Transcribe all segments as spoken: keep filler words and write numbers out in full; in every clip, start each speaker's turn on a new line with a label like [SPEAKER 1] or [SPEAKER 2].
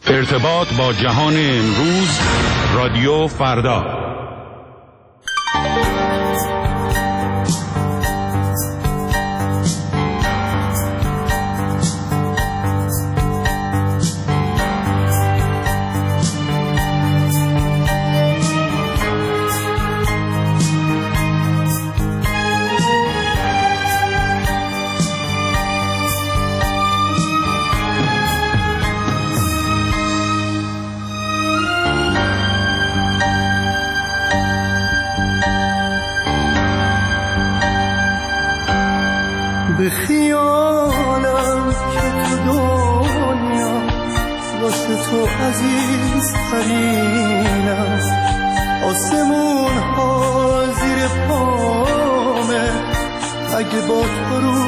[SPEAKER 1] ارتباط با جهان امروز، رادیو فردا.
[SPEAKER 2] به خیالم که تو دنیا واسه تو عزیز ترینم، آسمون ها زیر پامه اگه با تو رو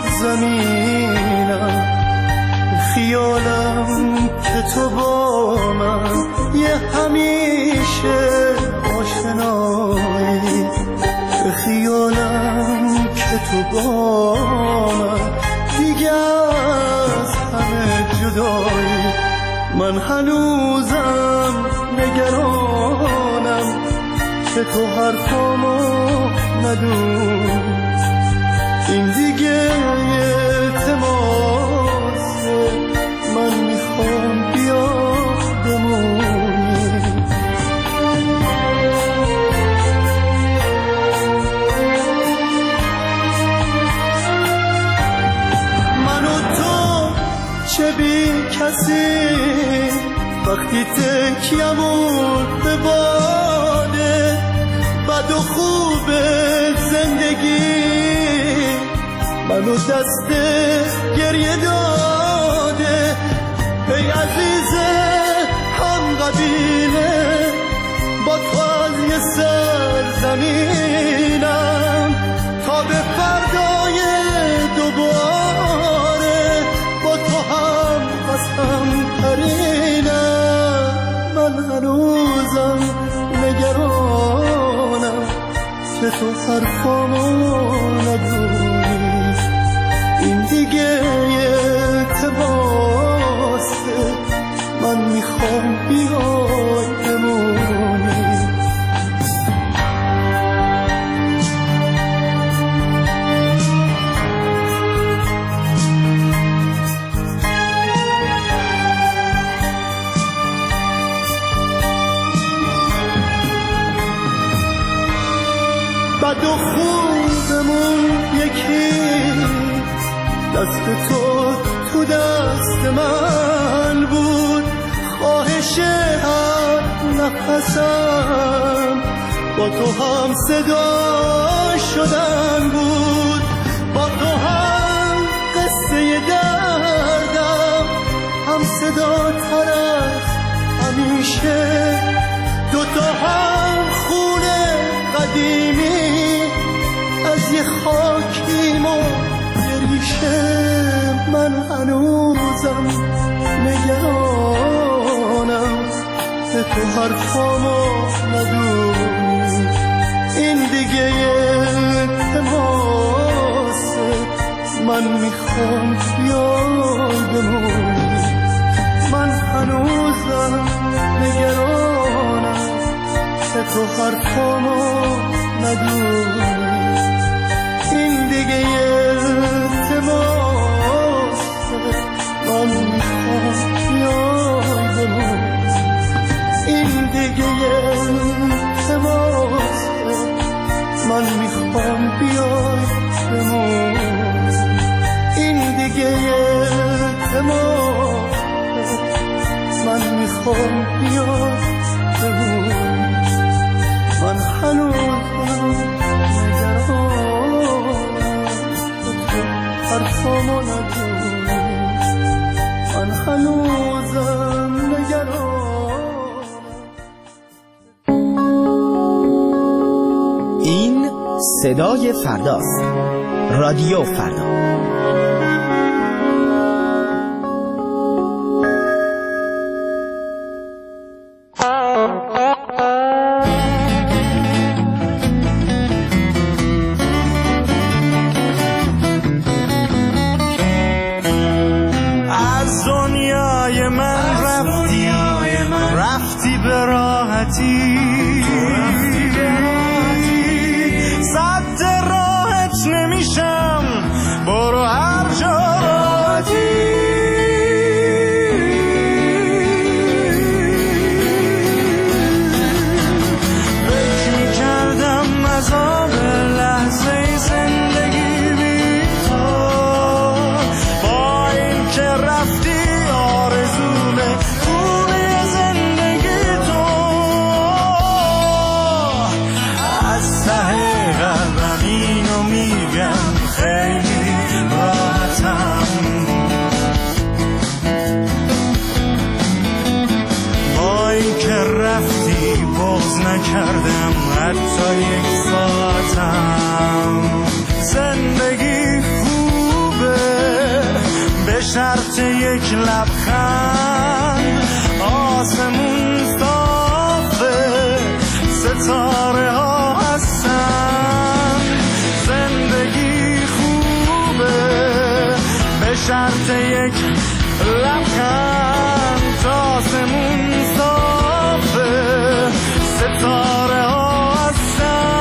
[SPEAKER 2] زمینم. به خیالم که تو با من یه همیشه آشنایی، به خیالم که تو با من دیگه از همه جدایی. من هنوزم نگرانم که تو حرفامو ندونی، این دیگه التماسه، من میخوام بیا بمونی. چه بی کسی وقتی تکیمون به باده، بد و خوب زندگی منو دست گریه داده. ای عزیز هم قبیله، با تو از یه سرزمینم تا به فردای دوباره با تو هم قسم ترینم. من هنوزم نگرانم که تو حرفامو ندونی، این دیگه التماسه، من میخوام بیای بمونی. بد و خوبمون یکی، دست تو تو دست من بود، خواهش هر نفسم با تو هم صدا شدن بود، با تو هم قصه دردم هم صدا تر از همیشه، دوتا هم خونه قدیمی از یه خاکیم و یه ریشه. من هنوزم نگرانم که تو حرفامو ندونی، این دیگه التماسه، من میخوام بیای بمونی. من هنوزم نگرانم که تو حرفامو ندونی، این دیگه التماسه، من میخوام بیای بمونی، این دیگه التماسه، من میخوام بیای بمونی، این دیگه التماسه، من میخوام بیای بمونی. من هنوزم نگرانم که تو حرفامو ندونی، من هنوزم نگرانم.
[SPEAKER 3] این صدای فرداست، رادیو فردا.
[SPEAKER 2] از دنیای من رفتی به راحتی صد راحت نمیشم برو هر جا راحتی فکر میکردم عذاب لحظه زندگی بی تو با این که رفتی آرزوم خوبی زندگی تو از ته قلبم اینو میگم خیلی راحتم با این که رفتی باز نکردم حتی یک ساعتم زندگی خوبه به شرط یک لبخند آسمون صافه ستاره ها هستن زندگی خوبه به شرط یک لبخند آسمون صافه ستاره ها هستن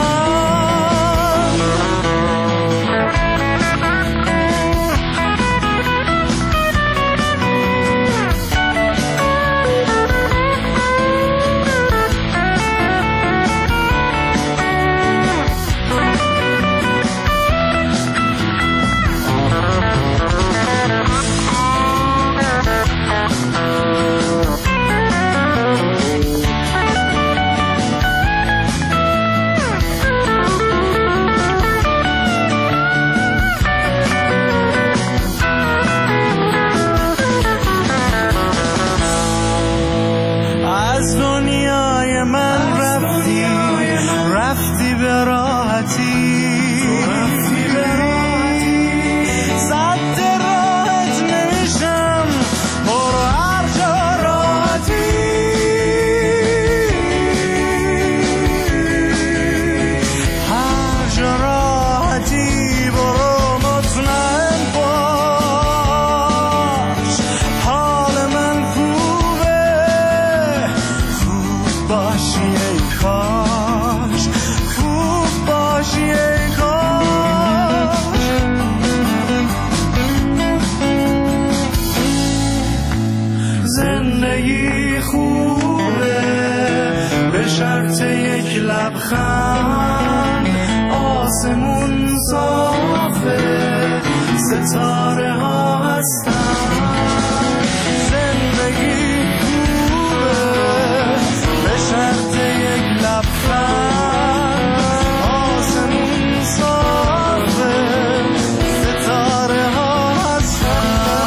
[SPEAKER 2] از دنیای من رفتی رفتی به راحتی صد راحت نمیشم برو هر جا راحتی هر جا راحتی برو مطمئن باش حال من خوبه خوب باشی ای کاش خوب باشی ای کاش زندگی خوبه به شرط یک لبخند آسمون صافه ستاره ها هستن زندگی خوبه به شرط یک لبخند آسمون صافه ستاره ها هستن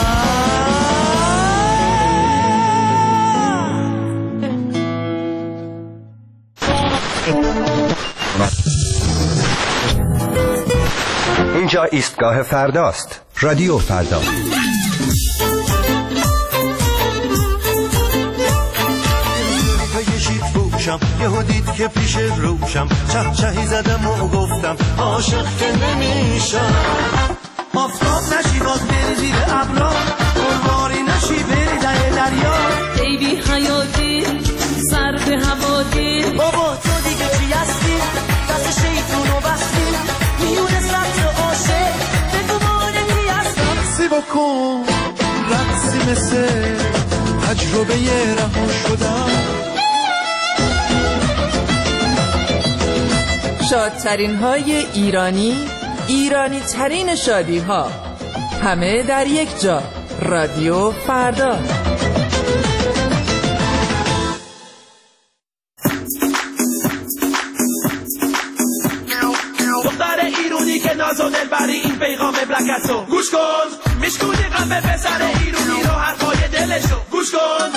[SPEAKER 4] اینجا ایستگاه فرداست. رادیو فردا.
[SPEAKER 2] یهو دید که پیش روشم چه چهی زدم و گفتم عاشق که نمیشم آفتاب نشی باز بری زیر ابرا قربانی نشی بری در دریا
[SPEAKER 5] ای بی حیاتی سر به هواتی
[SPEAKER 2] بابا تو دیگه چی هستی دست شیطونو بستی میونه سطر عاشق به تو مالکی هستم سی بکن رقصی مثل تجربه رها شدم
[SPEAKER 6] شادترین های ایرانی، ایرانی ترین شادی ها، همه در یک جا. رادیو فردا.
[SPEAKER 7] دختر ایرونی که ناز و دلبری این پیغام بلکتو گوش کن میشکونی قلب پسر ایرونی رو حرفای دلشو گوش کن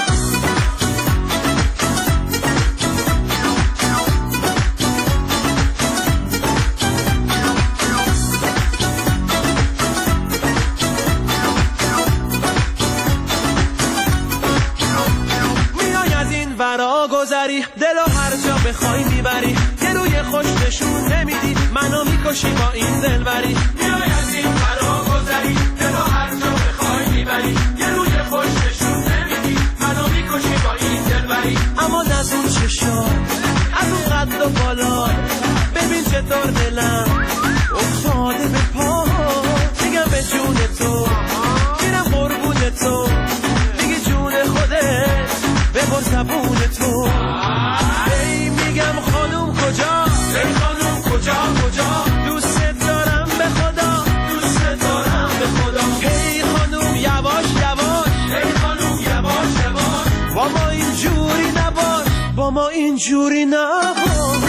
[SPEAKER 7] گذری دلو هر جا بخوای میبری یه روی خوش نشون نمیدی منو میکشی با این دلبری میای از این فرا گذری دلو هر جا بخوای میبری یه روی خوش نشون نمیدی منو میکشی با این دلبری اما دست ببر زبون تو. ای میگم خانوم کجا، ای خانوم کجا کجا، دوست دارم به خدا، دوست دارم به خدا. ای خانوم یواش یواش، ای خانوم یواش یواش، با ما اینجوری نباش، با ما اینجوری نباش.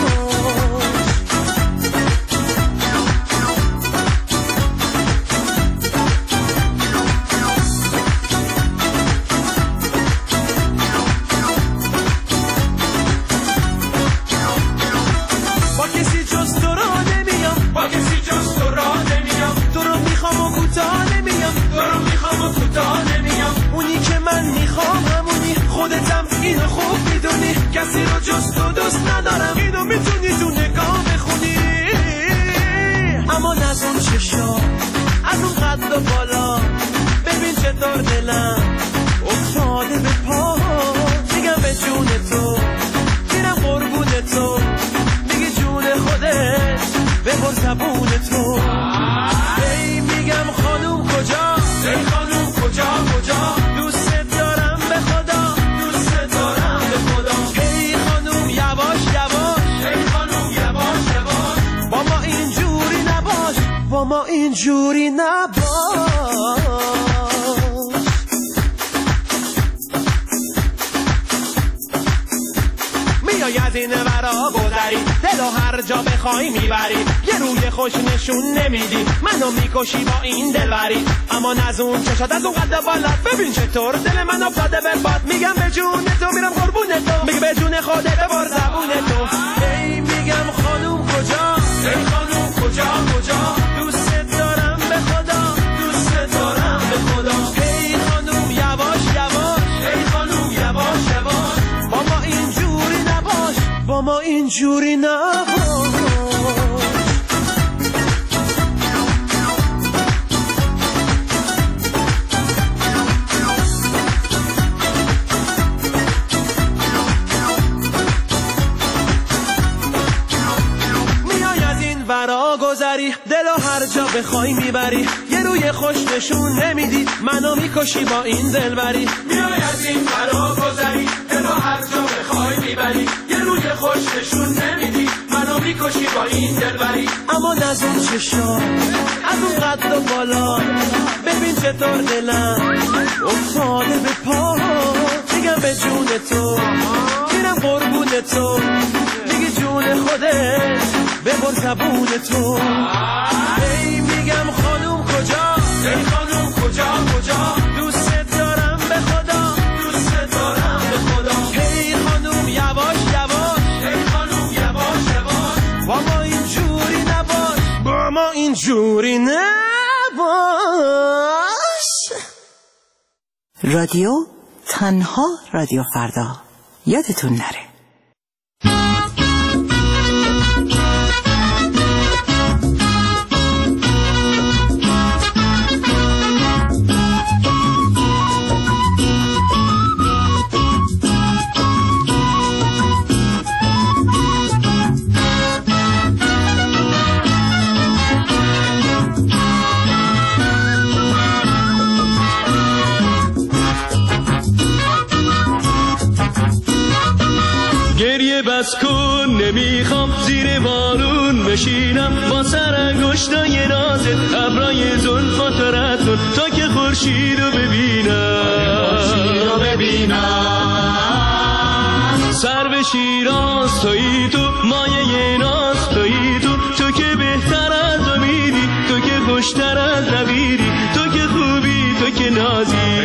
[SPEAKER 7] اینو خوب میدونی کسی رو جز تو دوست ندارم، اینو میتونی تو نگاه بخونی. اما از اون چشا، از اون قد و بالا، ببین چطور دلم افتاده به پا. میگم به جون تو، میرم قربون تو، میگی جون خودت ببر زبون تو. ای میگم خانوم کجا، ای خانوم کجا کجا، دوست دارم به خدا، دوست دارم به خدا. ای خانوم یواش یواش، ای خانوم یواش یواش، با ما اینجوری نباش، با ما اینجوری نباش. میای از این ورا گذری، دلو هر جا بخوای میبری، یه روی خوش نشون نمیدی، منو میکشی با این دلبری. اما از اون چشات، از اون قد بالات، ببین چطور دل من افتاده به باد. میگم به جون تو، میرم قربون تو، میگه به جون خودت ببر زبون تو. ای میگم خانوم کجا، ای خانوم کجا کجا، دوست دارم به خدا، دوست دارم به خدا. ای خانوم یواش یواش، ای خانوم یواش یواش، با ما اینجوری نباش، با ما اینجوری نباش. برا گذری، دلو هر جا بخوای میبری، یه روی خوش نشون نمیدی، منو میکشی با این دلبری. میای از این برا گذری، دلو هر جا بخوای میبری، یه روی خوش نشون نمیدی، منو میکشی با این دلبری. اما از اون چشا، از اون قد و بالا، ببین چطور دلم افتاده به پا. میگم به جون تو، میرم قربون تو، میگی جون خودت ببر زبون تو. ای میگم خانوم کجا، ای خانوم کجا کجا، دوست دارم به خدا، دوست دارم به خدا. ای خانوم یواش یواش، ای خانوم یواش یواش، با ما اینجوری نباش، با ما اینجوری نباش.
[SPEAKER 8] رادیو تنها رادیو فردا، یادتون نره.
[SPEAKER 9] بس کن نمیخوام زیر بارون بشینم، با سر انگشتای نازت ابرای زلفات رد کن تا که خورشید رو ببینم، سر به شیراز تویی تو، مایه ناز تویی تو، تو که بهتر از امیدی، تو که خوشتر از نویدی، تو که خوبی، تو که نازی،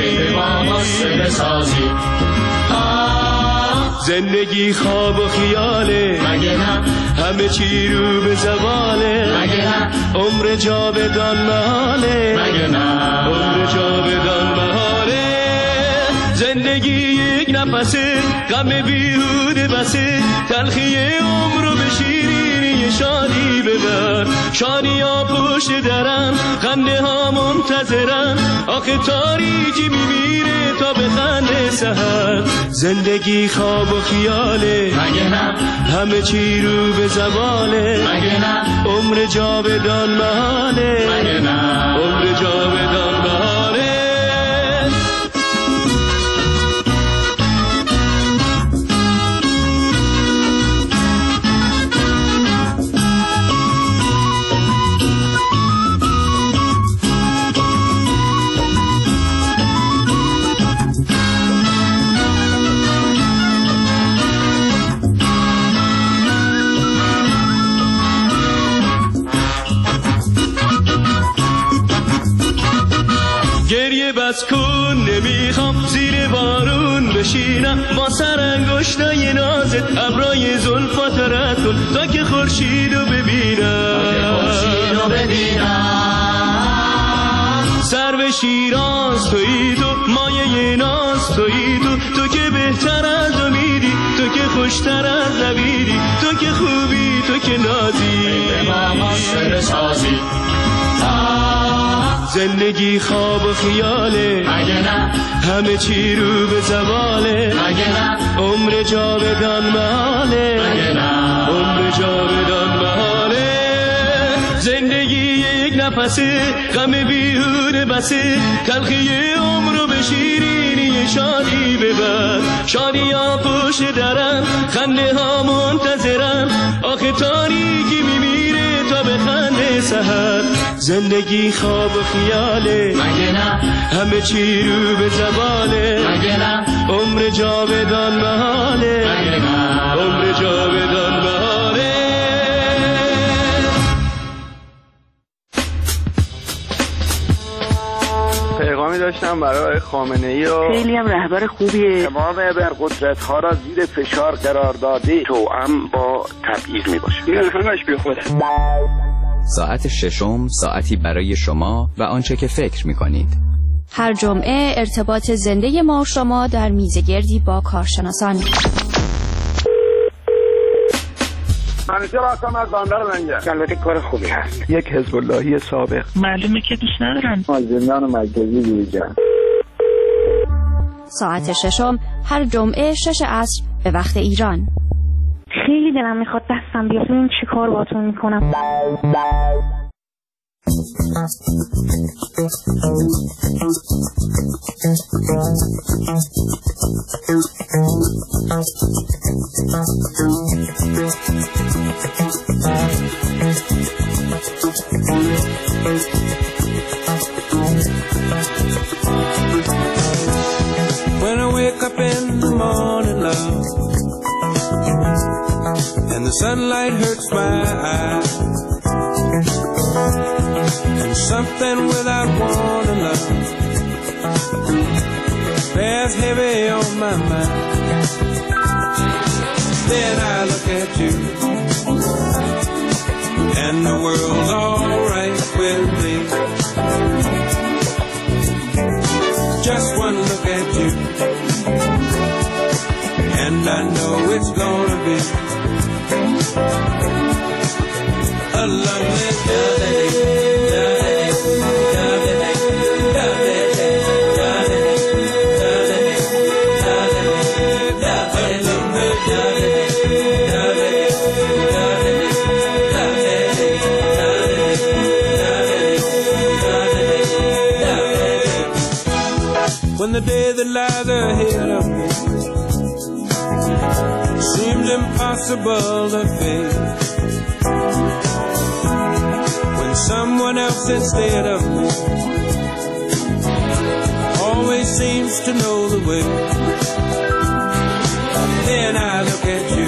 [SPEAKER 9] زندگی خواب و خیاله، مگه نه همه چی رو به زواله، مگه نه عمر جاودان محاله، مگه نه عمر جاودان محاله. زندگی یک نفسه، غم بیهوده بسه، تلخی عمر رو به شیرینی شادی ببر. شادی ها پشت درن، خنده ها منتظرن، آخه تاریکی میمیره تا به خنده سحر. زندگی خواب و خیاله، مگه نه همه چی رو به زواله، مگه نه عمر جاودان محاله، مگه نه عمر جاودان محاله. بشینم با سر انگشتای نازت ابرای زلفات رد کن تا که خورشیدو ببینم سر به شیراز تویی تو مایه ناز تویی تو تو که بهتر از امیدی تو که خوشتر از نویدی تو که خوبی تو که نازی به ما شعر سازی زندگی خواب و خیاله مگه نه همه چی رو به زواله مگه نه عمر جاودان محاله مگه نه عمر جاودان محاله زندگی یک نفسه غم بیهوده بسه تلخی عمرو به شیرینی شادی ببر شادی ها پشت درم خنده ها منتظرم آخه تاریکی میمیره تا به خنده سحر زندگی خواب و خیاله مگه نه همه چی رو به زباله مگه نه عمر جاودان محاله مگه نه عمر جاودان محاله
[SPEAKER 10] پیغامی داشتم برای خامنه‌ای و
[SPEAKER 11] خیلی هم رهبر خوبیه.
[SPEAKER 10] تمام ابرقدرت‌ها را زیر فشار قرار داده توأم با تبعیض میباشه. این همش بی خوده.
[SPEAKER 12] ساعت ششم ساعتی برای شما و آنچه که فکر می‌کنید.
[SPEAKER 13] هر جمعه ارتباط زنده ما و شما در میزگردی با کارشناسان.
[SPEAKER 10] منیجر هستم از بندر لنگر. البته کار خوبی هست. یک حزب اللهی سابق.
[SPEAKER 11] معلومه که دوست ندارن.
[SPEAKER 10] از زندان مرکزی بیرون.
[SPEAKER 13] ساعت ششم هر جمعه شش عصر به وقت ایران.
[SPEAKER 11] خیلی دلم میخواد دستم بیاد ببین چی کار باهاتون میکنم.
[SPEAKER 7] When I wake up in the morning, love, and the sunlight hurts my eyes, and something without warning, love, bears heavy on my mind. Then I look at you, and the world's alright with me. Just one look at you, and I know it's gonna be a lovely day. When the day that lies ahead of me seems impossible to face, when someone else instead of me always seems to know the way, then I look at you,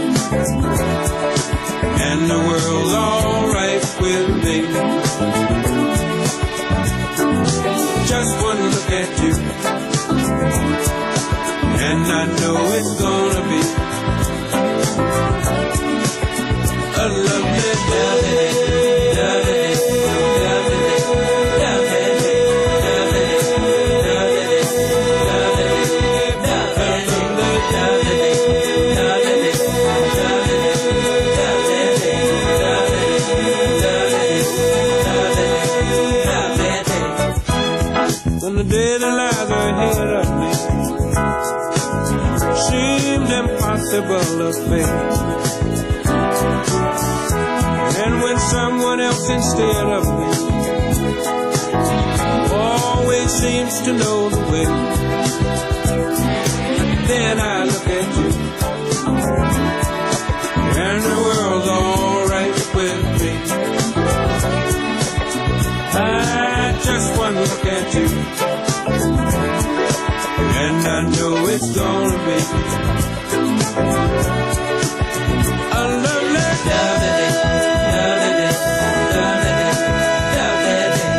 [SPEAKER 7] and the world's alright with me. Just one look at you, and I know it's gonna be a lovely day. When the day that lies ahead of me seemed impossible to face, and when someone else instead of me always seems to know the way, then I look at you, and the world's alright with me. I just one look at you, and I know it's gonna be a lovely day.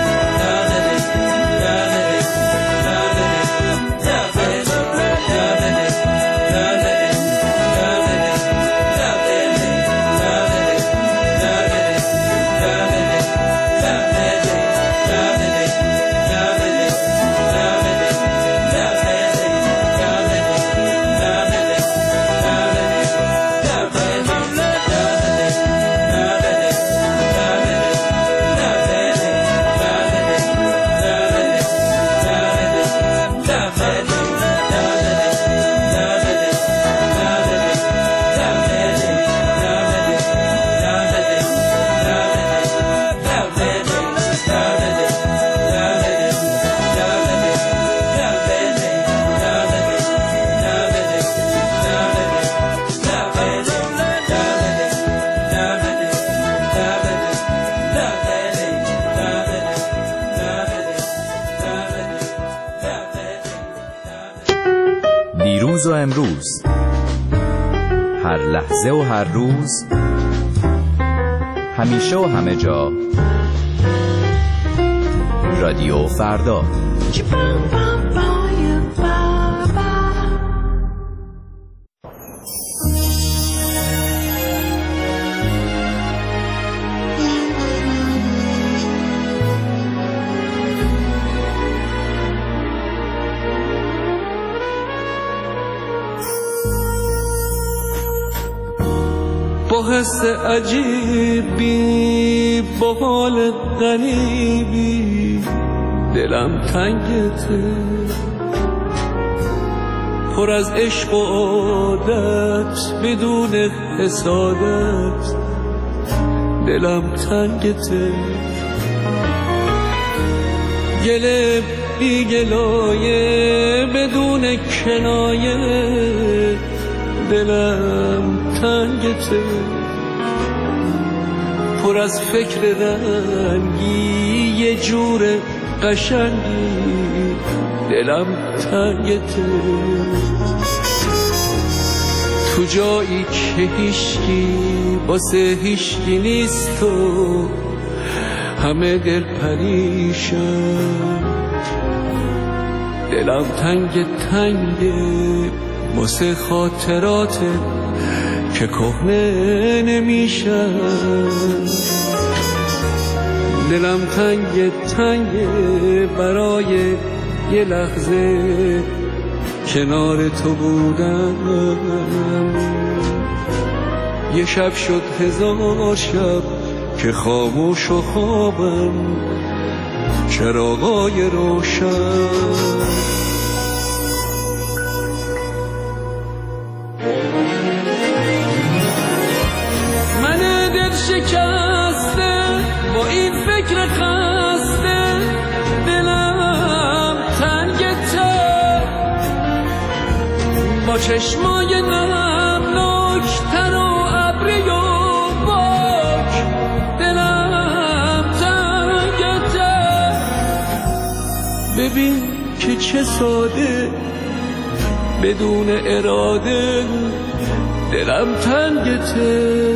[SPEAKER 7] Lovely day.
[SPEAKER 12] دیروز و امروز، هر لحظه و هر روز، همیشه و همه جا، رادیو فردا.
[SPEAKER 9] با حس عجیبی، با حال غریبی، دلم تنگته، پر از عشق و عادت، بدون حسادت، دلم تنگته، گله بی گلایه، بدون کنایه، دلم تنگته، پر از فکر رنگی، یه جور قشنگی، دلم تنگته، تو جایی که هیشکی واسه هیشکی نیست و همه دل پریشن، دلم تنگ تنگه واسه خاطرات که کهنه نمیشن، دلم تنگ تنگ برای یه لحظه کنار تو بودم، یه شب شد هزار شب که خاموش و خوابم، چراغای روشن. شکسته با این فکر خسته، دلم تنگته، با چشمای نمناک تر و ابری و باک، دلم تنگته، ببین که چه ساده بدون اراده، دلم تنگته،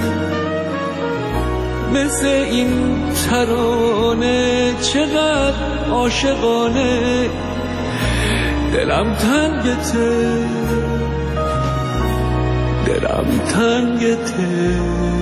[SPEAKER 9] مثل این ترانه چقدر عاشقانه، دلم تنگته، دلم تنگته.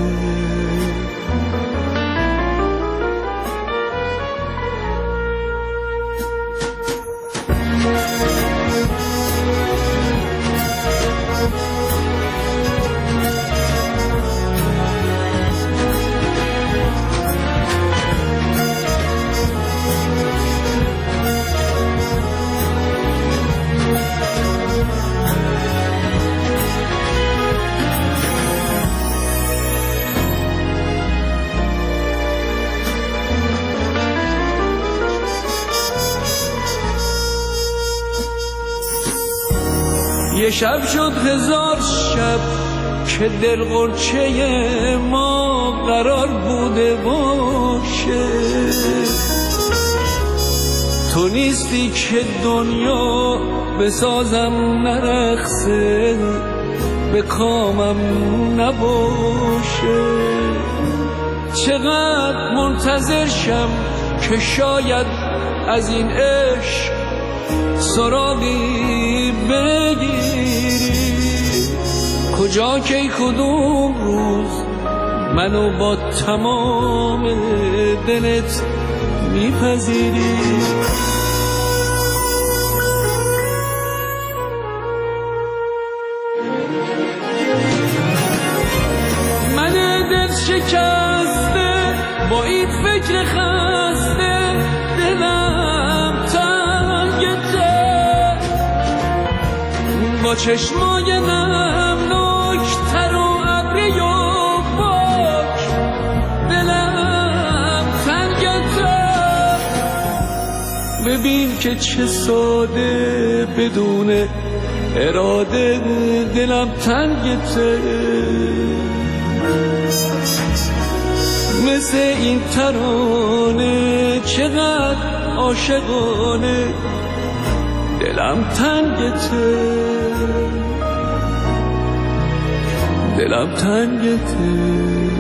[SPEAKER 9] یه شب شد هزار شب که دل غرچه ما قرار بوده باشه، تو نیستی که دنیا بسازم نرقصه، به کامم نباشه، چقدر منتظر شم که شاید از این عشق سراغی بگیری، کجا کی کدوم روز منو با تمام دلت میپذیری. من دل شکسته با این فکر خسته، دلم تنگته، با چشمای نمناک تر و ابری و باک، دلم تنگته، ببین که چه ساده بدون اراده، دلم تنگته، مثل این ترانه چقدر عاشقانه، دلم تنگته. دلم تنگته.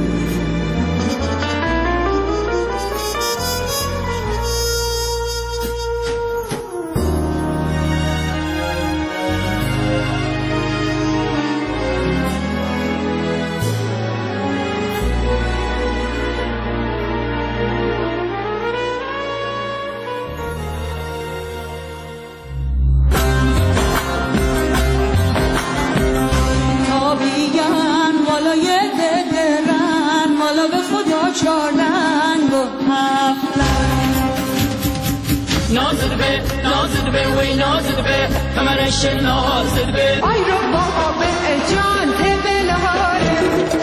[SPEAKER 5] نازد به نازد به وی نازد به کمرش نازد به آی رو با به جان به لهاره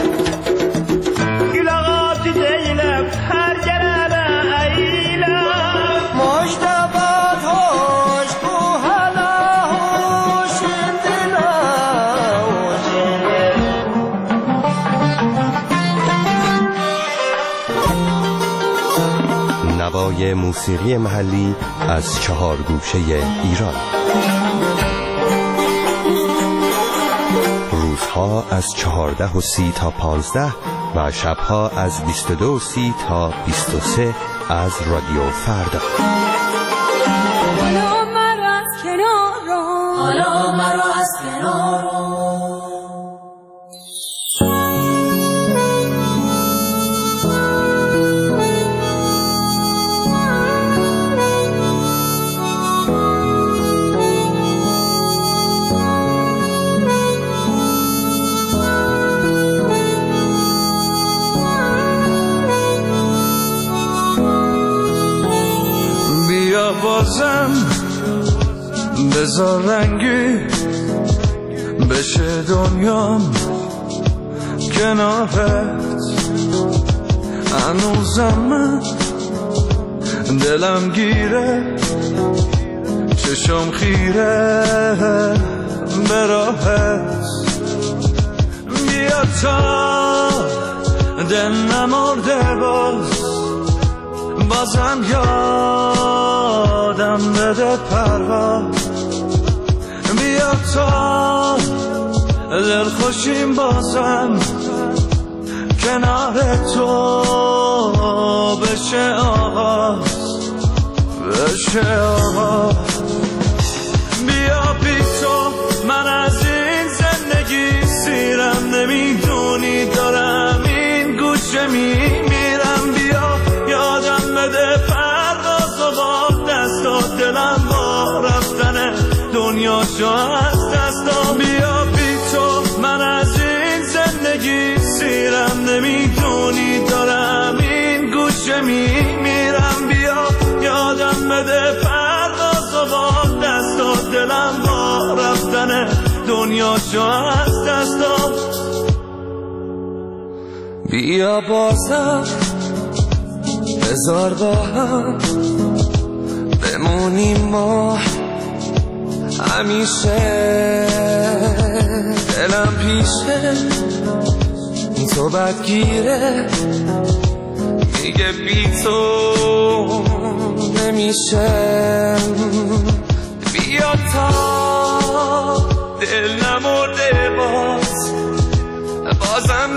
[SPEAKER 7] گلاغات دیلم هر جرابه ایلم
[SPEAKER 2] مجتبات هوش بو هلا هوش دلا
[SPEAKER 4] نوای موسیقی محلی از چهار گوشه ایران. روزها از چهارده و سی تا پانزده و شبها از بیست و دو و سی تا بیست و سه از رادیو فردا.
[SPEAKER 5] حالا مرا از کنار حالا مرا از کنار
[SPEAKER 9] بازم بذار رنگی بشه دنیام کنارت. هنوزم من دلم گیره چشم خیره به راحت. بیا تا دل نمرده باز بازم یادم بده پرواز. بیا تا دل خوشیم بازم کنار تو بشه آغاز بشه آغاز. بیا بی تو من از این زندگی سیرم نمیدونی دارم این گوشه میمیرم. بیا یادم بده پرواز و با دستا دلم با رفتن دنیا شو از دستا. بیا بی تو من از این زندگی سیرم نمیدونی دارم این گوشه میمیرم. بیا یادم بده پرواز و با دستا دلم با رفتن دنیا شو از دستا. بیا بازم بذار با هم بمونیم ما همیشه. دلم پیشه تو بدگیره میگه بی تو نمیشه. بیا تا دل نمرده باز بازم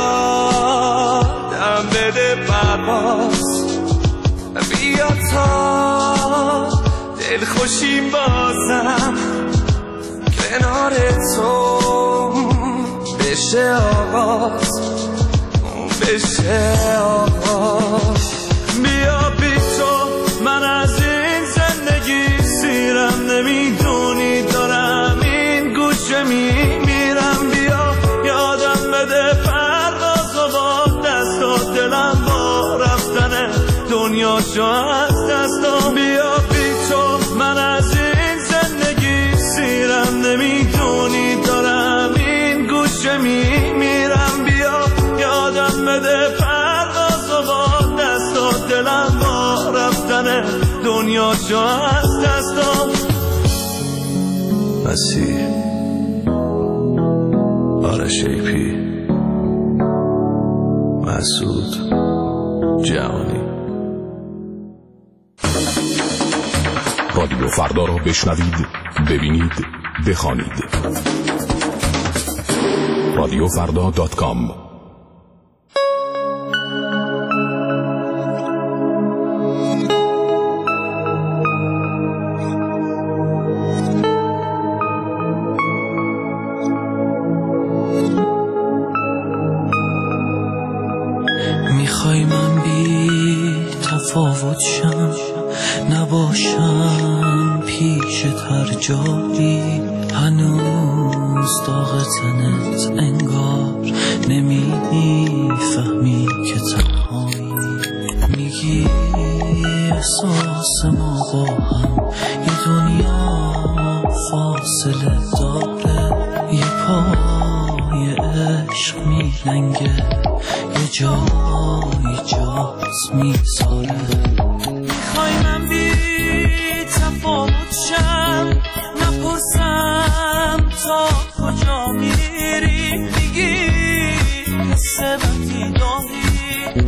[SPEAKER 9] یادم بده پرواز. بیا تا دل خوشیم بازم کنار تو بشه آغاز بشه آغاز. بیا بی تو من از این زندگی سیرم نمیدونی دارم این گوشه میمیرم. بیا یادم بده پرواز و با دستا دلم با رفتن دنیا شو از دستا. بیا بی تو من از این زندگی سیرم نمیدونی دارم این گوشه میمیرم. بیا یادم بده پرواز و با دستا دلم با رفتن دنیا شو از دستا. مسیح آرش ایپی مسعود جهانی.
[SPEAKER 1] رادیو فردا را بشنوید، ببینید، بخوانید.
[SPEAKER 14] رادیو فردا دات کام.
[SPEAKER 15] میخوای من بی تفاوت شم، نباشم پیشت هر جایی، هنوز داغ تنت انگار نمیفهمی که تنهایی. میگی احساس ما با هم یه دنیا فاصله داره، یه پای عشق میلنگه، یه جایی جاز میذاره.
[SPEAKER 2] میخوای من بی تفاوت شم، نپرسم تا کجا میری، میگی حس بدی داری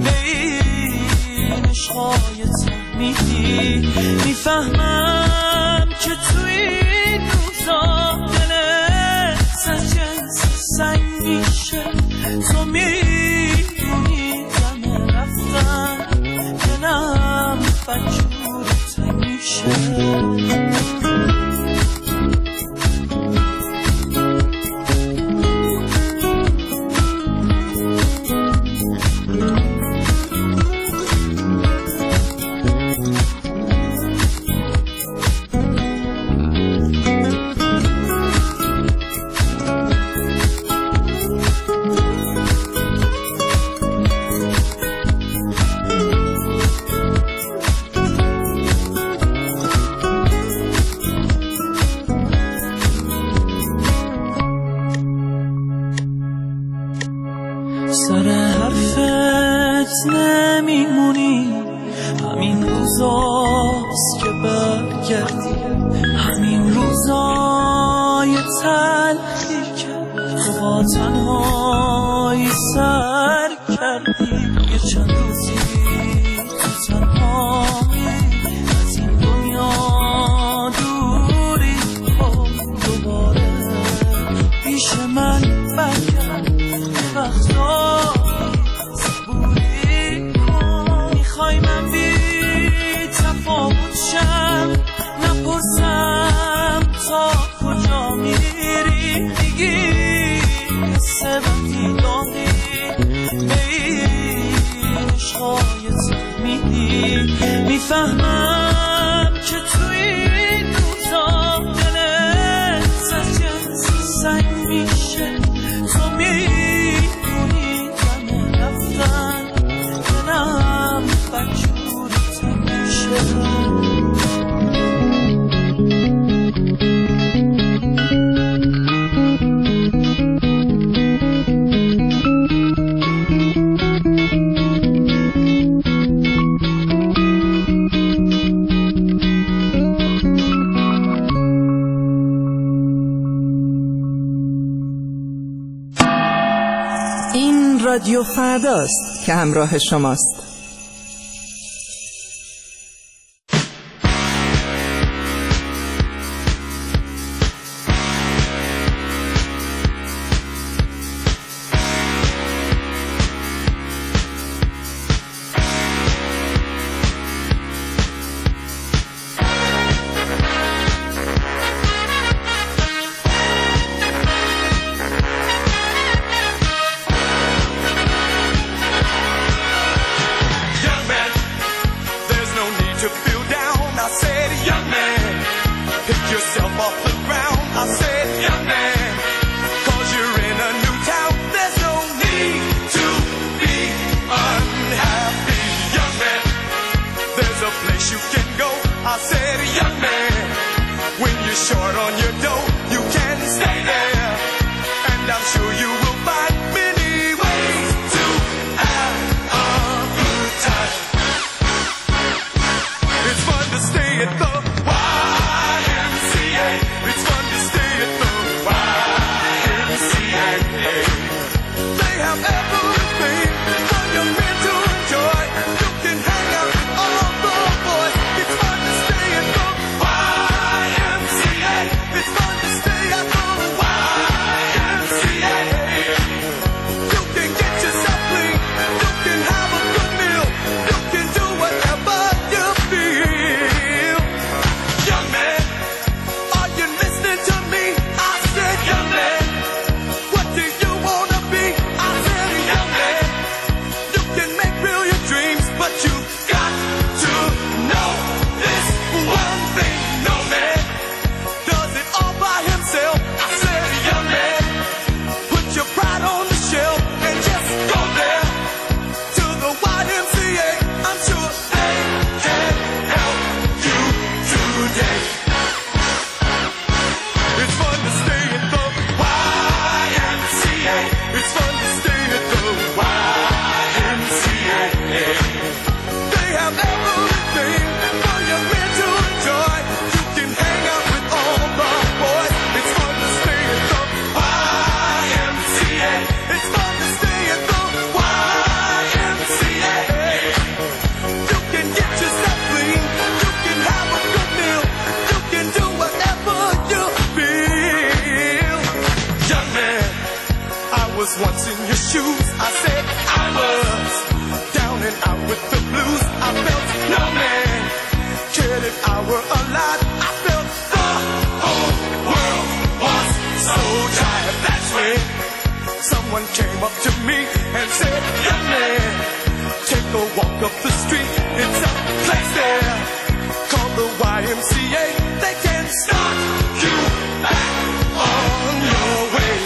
[SPEAKER 2] بین عشقای تحمیدی. میفهمم که تو این روزا دلت از جنس سنگ میشه، تو میدونی دم رفتن دلم بجورت میشه. سر حرفت نمیمونی، همین روزاست که برگردی، همین روزای تلخی که تو با تنهایی سر کردی. یه چند روزی تو تنهایی از این دنیا دوری، خب دوباره پیش من برگرد. صبوری کن، میخوای من بی تفاوت شم، نپرسم تا کجا میری، میگی حس بدی داری بین عشقای تحمیدی. میفهمم که تو این روزا دلت از جنس سنگ میشه، تو میری
[SPEAKER 6] رادیو فرداست که همراه شماست.
[SPEAKER 16] Stay at the Y M C A. It's fun to stay at the Y M C A.
[SPEAKER 14] was once in your shoes. I said I was down and out with the blues. I felt no man cared if I were alive. I felt the whole world was so tired. That's when someone came up to me and said, young man, take a walk up the street. It's a place there called the Y M C A. They can start you back on your way.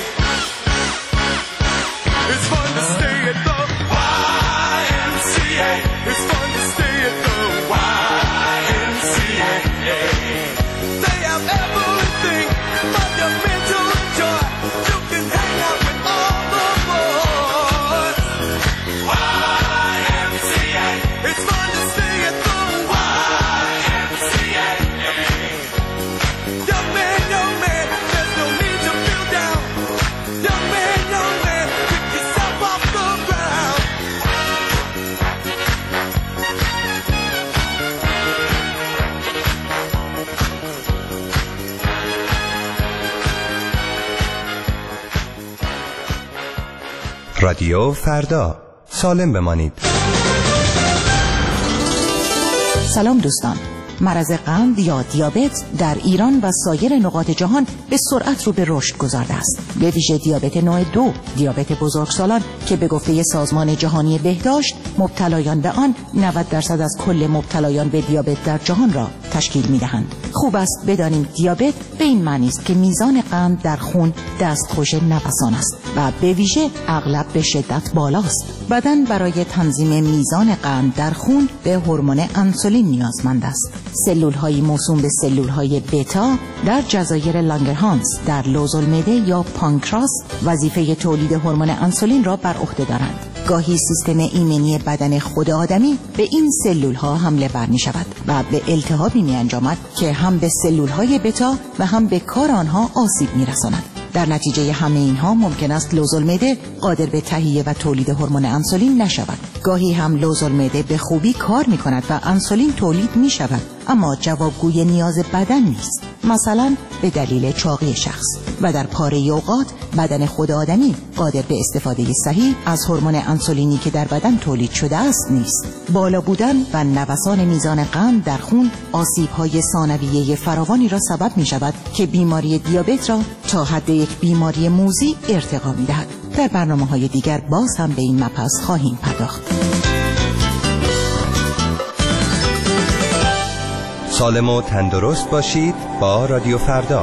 [SPEAKER 14] It's fun to stay at the Y M C A. It's fun to stay at the Y M C A. They have everything but your mental joy. You can hang out with all the boys. Y M C A. It's fun to stay at the Y M C A. Young man, young man, there's no need to feel down. Young man, young man, pick yourself off the ground.
[SPEAKER 4] رادیو فردا، سالم بمانید.
[SPEAKER 8] سلام دوستان. مرض قند یا دیابت در ایران و سایر نقاط جهان به سرعت رو به رشد گذارده است. به ویژه دیابت نوع دو، دیابت بزرگسالان که به گفته سازمان جهانی بهداشت مبتلایان به آن نود درصد از کل مبتلایان به دیابت در جهان را تشکیل می‌دهند. خوب است بدانیم دیابت به این معنی است که میزان قند در خون دستخوش نوسان است و به ویژه اغلب به شدت بالاست. بدن برای تنظیم میزان قند در خون به هورمون انسولین نیازمند است. سلول‌های موسوم به سلول‌های بتا در جزایر لانگرهانس در لوزالمعده یا پانکراس وظیفه تولید هورمون انسولین را بر عهده دارند. گاهی سیستم ایمنی بدن خود آدمی به این سلول‌ها حمله ور می‌شود و به التهابی می‌انجامد که هم به سلول‌های بتا و هم به کار آنها آسیب می‌رساند. در نتیجه همه اینها ممکن است لوزالمعده قادر به تهیه و تولید هورمون انسولین نشود. گاهی هم لوزالمعده به خوبی کار می‌کند و انسولین تولید می‌شود، اما جوابگوی نیاز بدن نیست، مثلا به دلیل چاقی شخص. و در پاره اوقات بدن خود آدمی قادر به استفاده صحیح از هورمون انسولینی که در بدن تولید شده است نیست. بالا بودن و نوسان میزان قند در خون آسیب‌های ثانویه فراوانی را سبب می‌شود که بیماری دیابت را تا حد یک بیماری موذی ارتقا می‌دهد. در برنامه‌های دیگر باز هم به این مبحث خواهیم پرداخت.
[SPEAKER 4] سالم و تندرست باشید با رادیو فردا.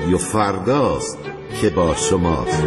[SPEAKER 16] رادیو فرداست که با شماست.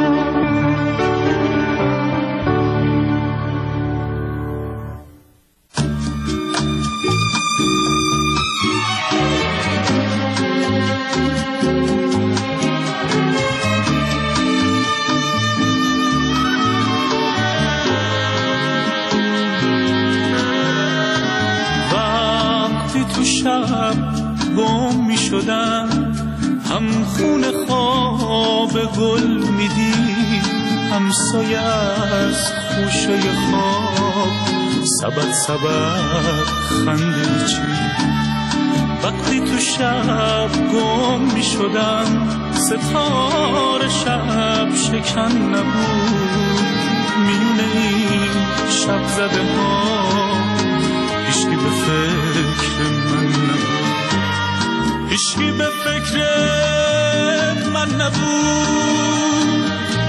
[SPEAKER 15] تو شب گم می شدم، هم خون خواب گل می دید، هم سایه از خوشه خواب سبد سبد خنده چید. وقتی تو شب گم می شدم، ستاره شب شکن نبود، میونه این شب زده ها هیچکی به فکر من نبود، هیچکی به فکر من نبود.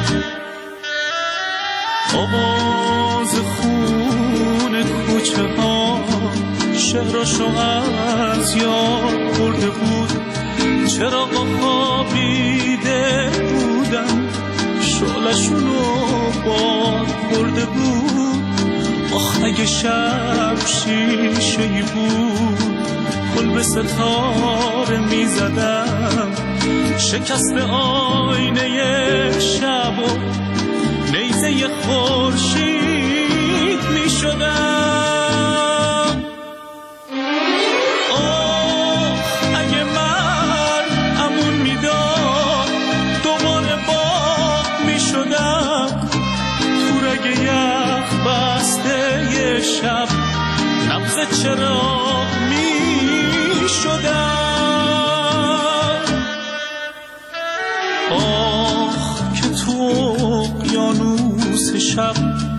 [SPEAKER 15] آواز خون کوچه ها شهرشو از یاد برده بود، چراغا خوابیده بودن شعله‌شونو باد برده بود. آخ اگه شب شیشه‌ای بود، گل به ستاره می زدم، شکست آینه شب و نیزه خورشید می شدم. آه اگه من امون می داد، دوباره باغ می شدم، تو رگ یخ بسته یه شب نبض چراغ می شدم. آه که تو اقیانوس شب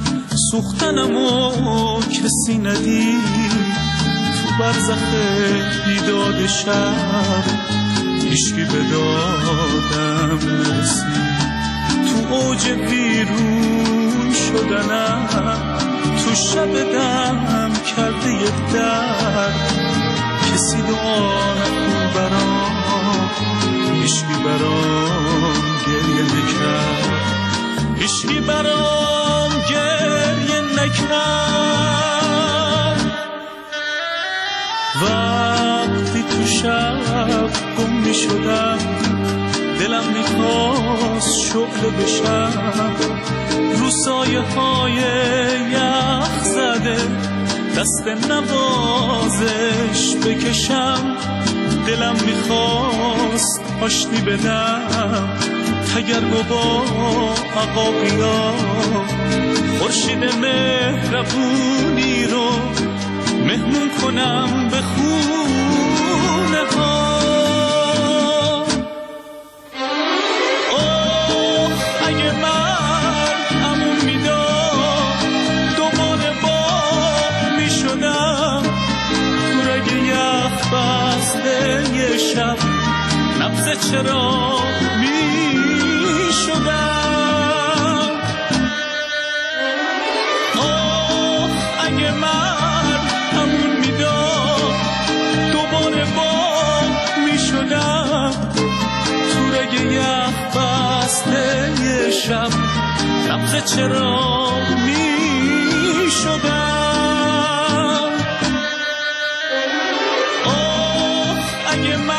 [SPEAKER 15] سوختنمو کسی ندید، تو برزخ بیداد شب هیچکی به دادم نرسید. تو اوج بیرون شدنم، تو شب دم کرده یه درد، کسی دعا نکن برام، هیچکی برام گریه نکرد، هیچکی برام گریه نکرد. وقتی تو شب گم می شدم، دلم میخواست شعله بشم، رو سایه های یخ زده دست نوازش بکشم. دلم میخواست آشتی بدم تگرگ و با عقاقیا، خورشید مهربونی رو مهمون کنم به خونه ها. شب نبض چراغ می شدم. آه اگه من همون میداد، دوباره باغ می شدم، تو رگ یخ بسته یه شب نبض چراغ می شدم. آه اگه من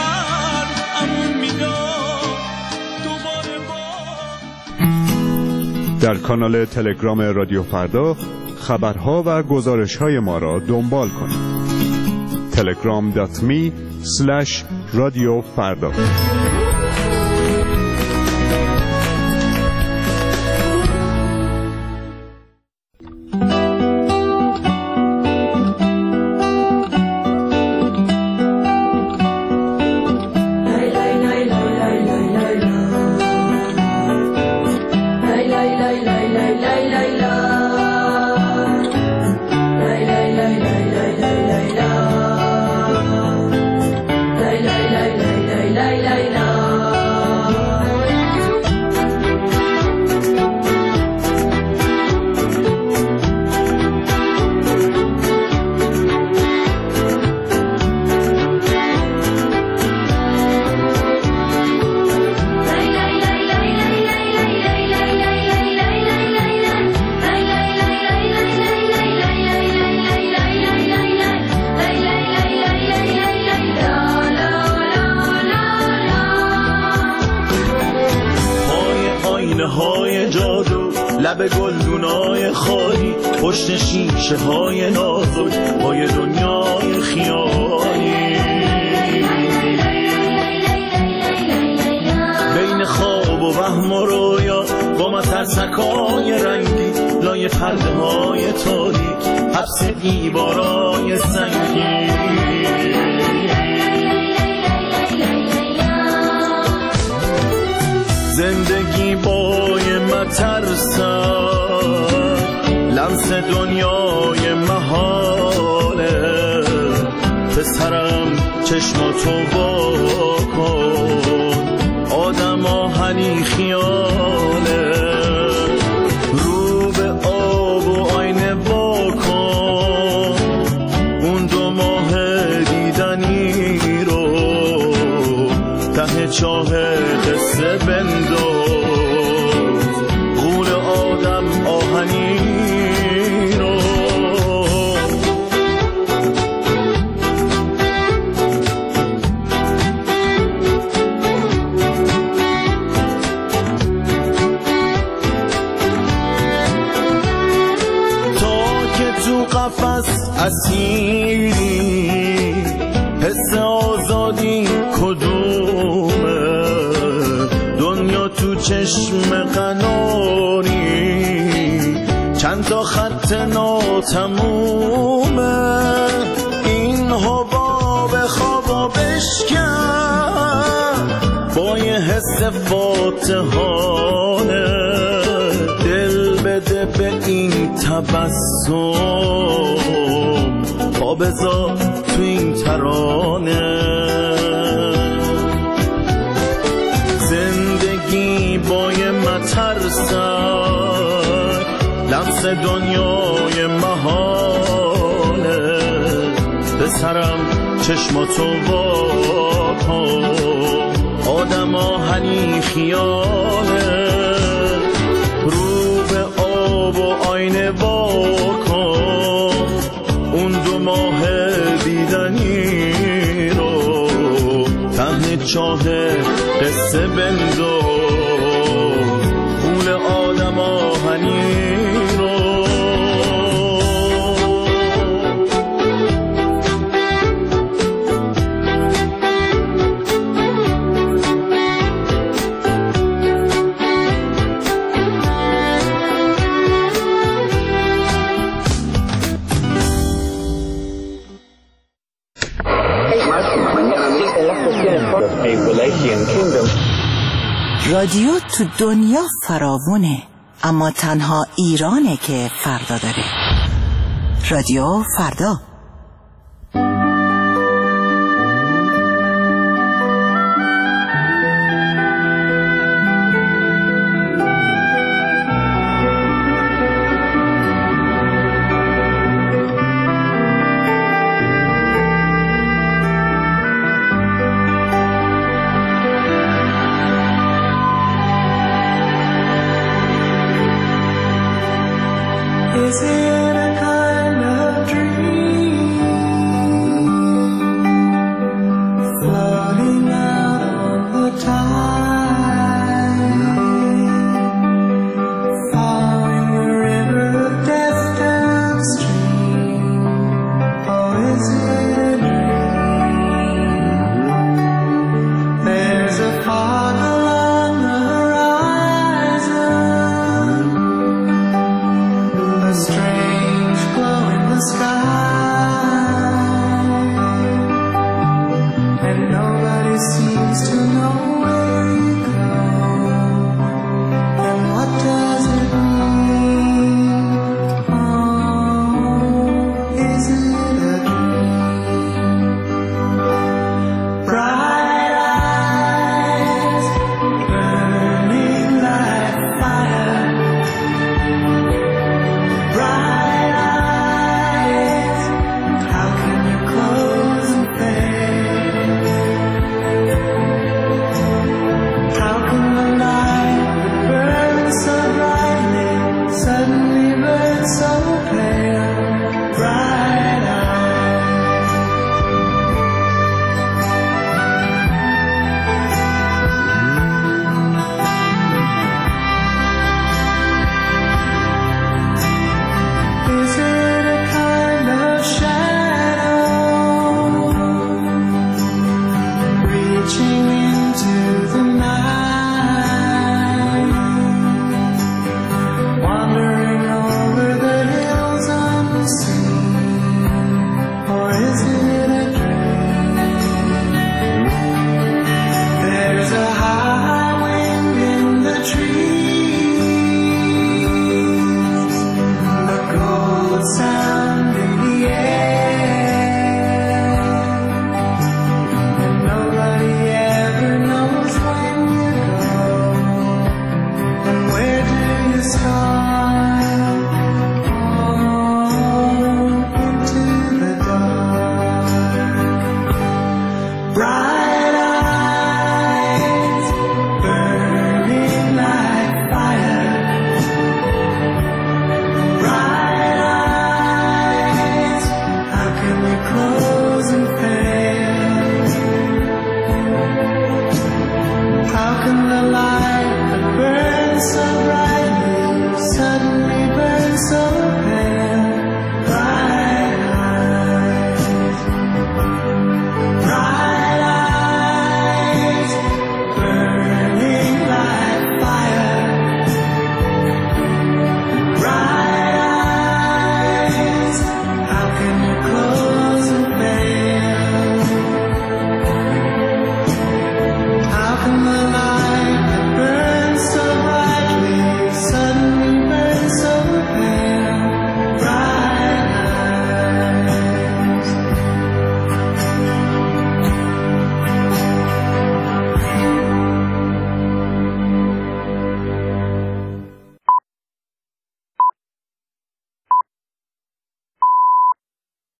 [SPEAKER 1] در کانال تلگرام رادیو فردا خبرها و گزارش‌های ما را دنبال کنید. تلگرام دات می اسلش رادیو فردا.
[SPEAKER 5] La la la
[SPEAKER 9] لب گلدونای خالی، پشت شیشه های نازک پای دنیای خیالی، بین خواب و وهم و رویا با مترسکای رنگی، لای پرده های تاریک حبس دیوارای سنگی. زندگی بای مترسم، لمس دنیای محاله، پسرم چشماتو وا کن، آدم آهنی خیاله، رو به آب و آینه وا کن، اون دو ماه دیدنی رو ته چاه قصه بنداز، غول آدم آهنی رو. تا که تو قفس اسیری، حس آزادی کدومه؟ دنیا تو چشم قناری، چند تا خط ناتمومه، این حباب خوابا بشکن با یه حس فاتحانه، دل بده به این تبسم، پا بذار تو این ترانه. زندگی بای مترسک، لمس دنیای محاله، به سرم چشماتو وا کن، آدم آهنی خیاله، رو به آب و آینه وا کن، اون دو ماه دیدنی رو ته چاه قصه بنداز، غول آدم آهنی رو.
[SPEAKER 8] رادیو تو دنیا فراوونه، اما تنها ایرانه که فردا داره. رادیو فردا.